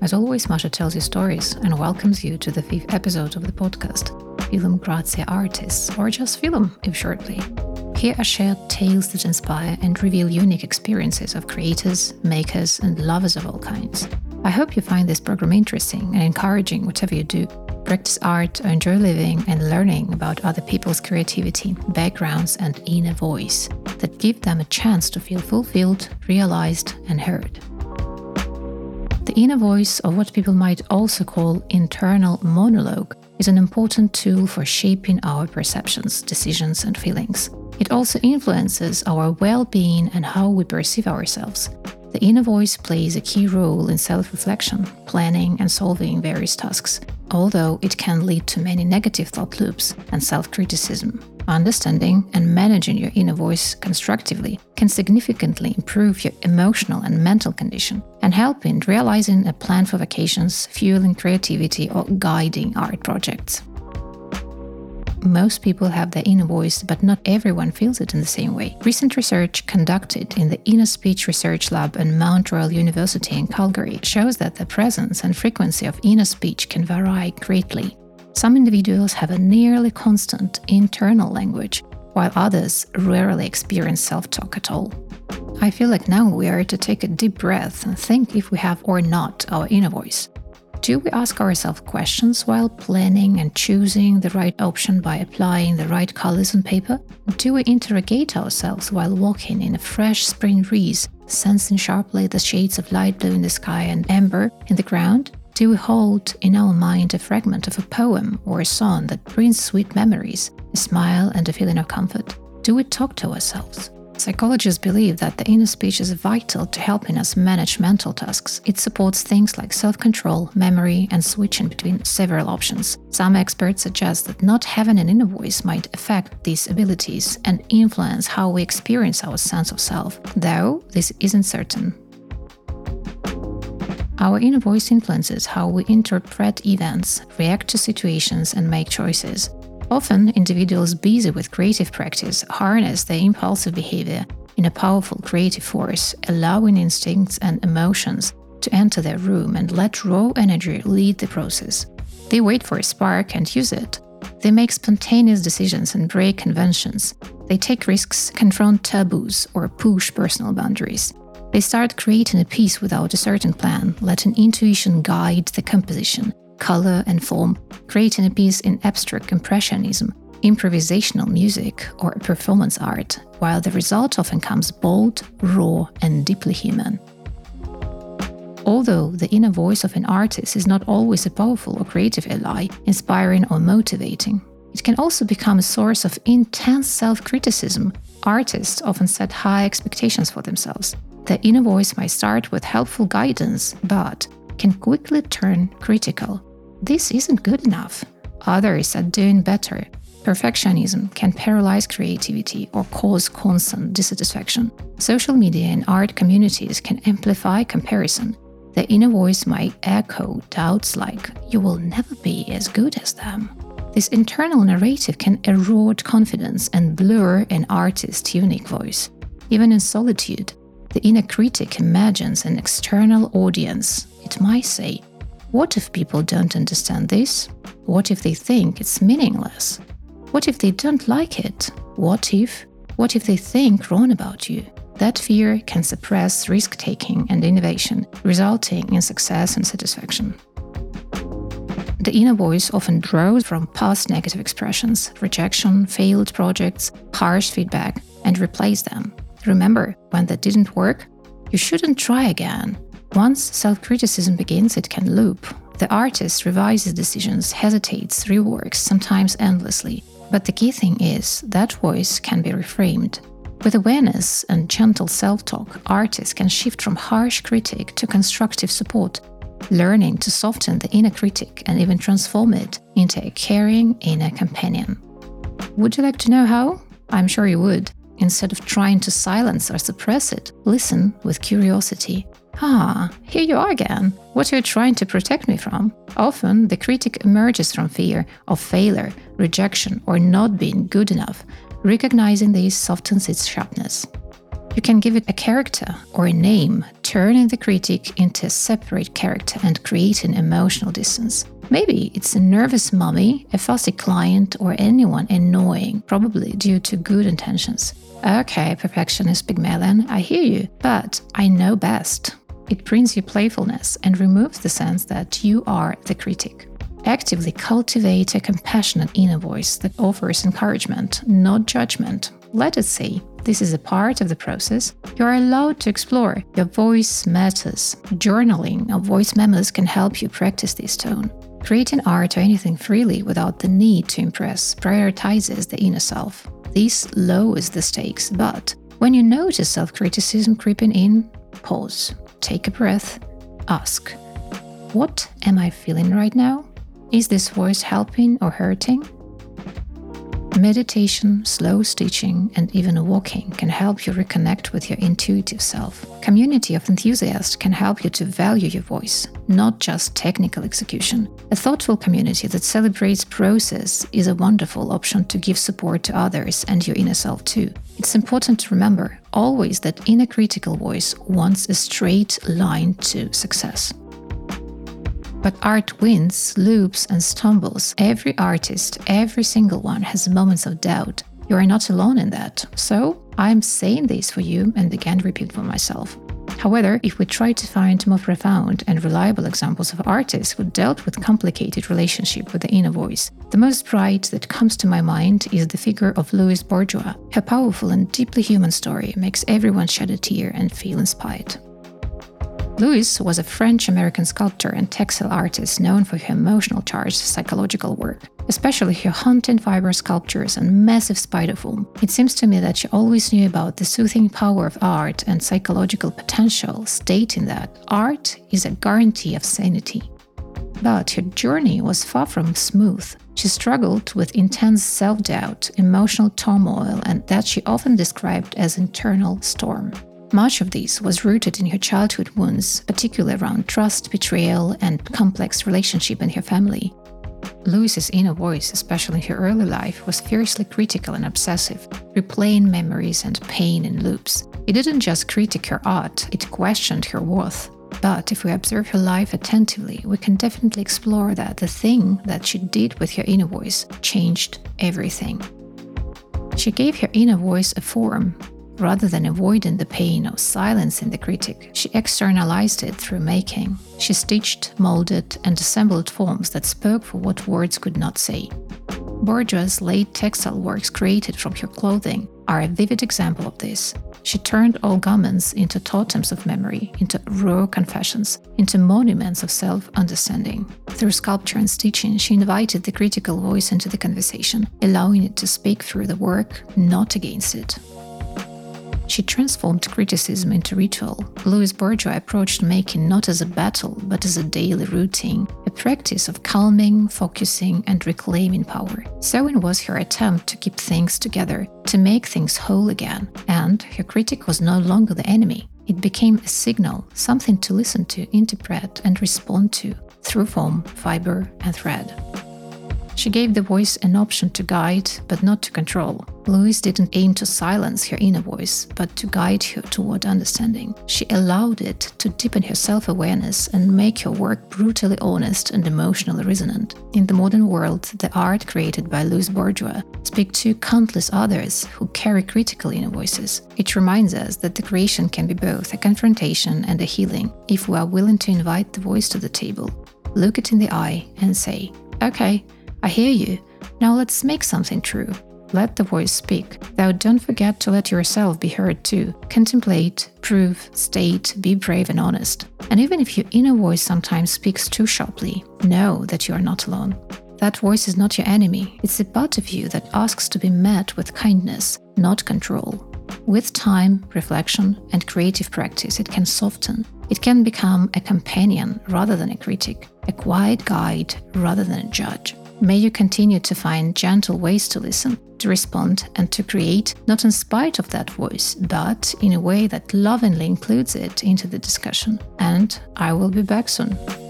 As always, Masha tells you stories and welcomes you to the 5th episode of the podcast, Film Grazie Artists, or just Film, if shortly. Here are shared tales that inspire and reveal unique experiences of creators, makers, and lovers of all kinds. I hope you find this program interesting and encouraging whatever you do. Practice art or enjoy living and learning about other people's creativity, backgrounds, and inner voice that give them a chance to feel fulfilled, realized, and heard. The inner voice, or what people might also call internal monologue, is an important tool for shaping our perceptions, decisions, and feelings. It also influences our well-being and how we perceive ourselves. The inner voice plays a key role in self-reflection, planning, and solving various tasks, although it can lead to many negative thought loops and self-criticism. Understanding and managing your inner voice constructively can significantly improve your emotional and mental condition and help in realizing a plan for vacations, fueling creativity, or guiding art projects. Most people have their inner voice, but not everyone feels it in the same way. Recent research conducted in the Inner Speech Research Lab in Mount Royal University in Calgary shows that the presence and frequency of inner speech can vary greatly. Some individuals have a nearly constant internal language, while others rarely experience self-talk at all. I feel like now we are to take a deep breath and think if we have or not our inner voice. Do we ask ourselves questions while planning and choosing the right option by applying the right colors on paper? Do we interrogate ourselves while walking in a fresh spring breeze, sensing sharply the shades of light blue in the sky and amber in the ground? Do we hold in our mind a fragment of a poem or a song that brings sweet memories, a smile and a feeling of comfort? Do we talk to ourselves? Psychologists believe that the inner speech is vital to helping us manage mental tasks. It supports things like self-control, memory, and switching between several options. Some experts suggest that not having an inner voice might affect these abilities and influence how we experience our sense of self, though this isn't certain. Our inner voice influences how we interpret events, react to situations, and make choices. Often, individuals busy with creative practice harness their impulsive behavior in a powerful creative force, allowing instincts and emotions to enter their room and let raw energy lead the process. They wait for a spark and use it. They make spontaneous decisions and break conventions. They take risks, confront taboos, or push personal boundaries. They start creating a piece without a certain plan, letting intuition guide the composition, color, and form, creating a piece in abstract impressionism, improvisational music, or performance art, while the result often comes bold, raw, and deeply human. Although the inner voice of an artist is not always a powerful or creative ally, inspiring or motivating, it can also become a source of intense self-criticism. Artists often set high expectations for themselves. The inner voice might start with helpful guidance, but can quickly turn critical. This isn't good enough. Others are doing better. Perfectionism can paralyze creativity or cause constant dissatisfaction. Social media and art communities can amplify comparison. The inner voice might echo doubts like, "You will never be as good as them." This internal narrative can erode confidence and blur an artist's unique voice. Even in solitude, the inner critic imagines an external audience. It might say, "What if people don't understand this? What if they think it's meaningless? What if they don't like it? What if they think wrong about you?" That fear can suppress risk-taking and innovation, resulting in success and satisfaction. The inner voice often draws from past negative expressions, rejection, failed projects, harsh feedback, and replays them. Remember, when that didn't work, you shouldn't try again. Once self-criticism begins, it can loop. The artist revises decisions, hesitates, reworks, sometimes endlessly. But the key thing is that voice can be reframed. With awareness and gentle self-talk, artists can shift from harsh critic to constructive support, learning to soften the inner critic and even transform it into a caring inner companion. Would you like to know how? I'm sure you would. Instead of trying to silence or suppress it, listen with curiosity. Here you are again. What are you trying to protect me from? Often, the critic emerges from fear of failure, rejection, or not being good enough. Recognizing this softens its sharpness. You can give it a character or a name, turning the critic into a separate character and creating emotional distance. Maybe it's a nervous mummy, a fussy client, or anyone annoying, probably due to good intentions. Okay, perfectionist Pygmalion, I hear you, but I know best. It brings you playfulness and removes the sense that you are the critic. Actively cultivate a compassionate inner voice that offers encouragement, not judgment. Let it say, this is a part of the process. You are allowed to explore. Your voice matters. Journaling or voice memos can help you practice this tone. Creating art or anything freely without the need to impress prioritizes the inner self. This lowers the stakes, but when you notice self-criticism creeping in, pause, take a breath, ask, what am I feeling right now? Is this voice helping or hurting? Meditation, slow stitching, and even walking can help you reconnect with your intuitive self. Community of enthusiasts can help you to value your voice, not just technical execution. A thoughtful community that celebrates process is a wonderful option to give support to others and your inner self too. It's important to remember always that inner critical voice wants a straight line to success. But art wins, loops, and stumbles. Every artist, every single one has moments of doubt. You are not alone in that. So, I'm saying this for you and again repeat for myself. However, if we try to find more profound and reliable examples of artists who dealt with complicated relationship with the inner voice, the most bright that comes to my mind is the figure of Louise Bourgeois. Her powerful and deeply human story makes everyone shed a tear and feel inspired. Louise was a French-American sculptor and textile artist known for her emotional-charged psychological work, especially her hunting fiber sculptures and massive spider foam. It seems to me that she always knew about the soothing power of art and psychological potential, stating that art is a guarantee of sanity. But her journey was far from smooth. She struggled with intense self-doubt, emotional turmoil, and that she often described as internal storm. Much of this was rooted in her childhood wounds, particularly around trust, betrayal, and complex relationship in her family. Louise's inner voice, especially in her early life, was fiercely critical and obsessive, replaying memories and pain in loops. It didn't just critique her art, it questioned her worth. But if we observe her life attentively, we can definitely explore that the thing that she did with her inner voice changed everything. She gave her inner voice a form. Rather than avoiding the pain or silencing the critic, she externalized it through making. She stitched, molded, and assembled forms that spoke for what words could not say. Bourgeois' late textile works created from her clothing are a vivid example of this. She turned all garments into totems of memory, into raw confessions, into monuments of self-understanding. Through sculpture and stitching, she invited the critical voice into the conversation, allowing it to speak through the work, not against it. She transformed criticism into ritual. Louise Bourgeois approached making not as a battle, but as a daily routine, a practice of calming, focusing, and reclaiming power. Sewing was her attempt to keep things together, to make things whole again, and her critic was no longer the enemy. It became a signal, something to listen to, interpret, and respond to, through foam, fiber, and thread. She gave the voice an option to guide, but not to control. Louise didn't aim to silence her inner voice, but to guide her toward understanding. She allowed it to deepen her self-awareness and make her work brutally honest and emotionally resonant. In the modern world, the art created by Louise Bourgeois speaks to countless others who carry critical inner voices. It reminds us that the creation can be both a confrontation and a healing, if we are willing to invite the voice to the table, look it in the eye and say, "Okay, I hear you. Now let's make something true." Let the voice speak. Though don't forget to let yourself be heard too. Contemplate, prove, state, be brave and honest. And even if your inner voice sometimes speaks too sharply, know that you are not alone. That voice is not your enemy. It's a part of you that asks to be met with kindness, not control. With time, reflection, and creative practice, it can soften. It can become a companion rather than a critic, a quiet guide rather than a judge. May you continue to find gentle ways to listen, to respond, and to create, not in spite of that voice, but in a way that lovingly includes it into the discussion. And I will be back soon.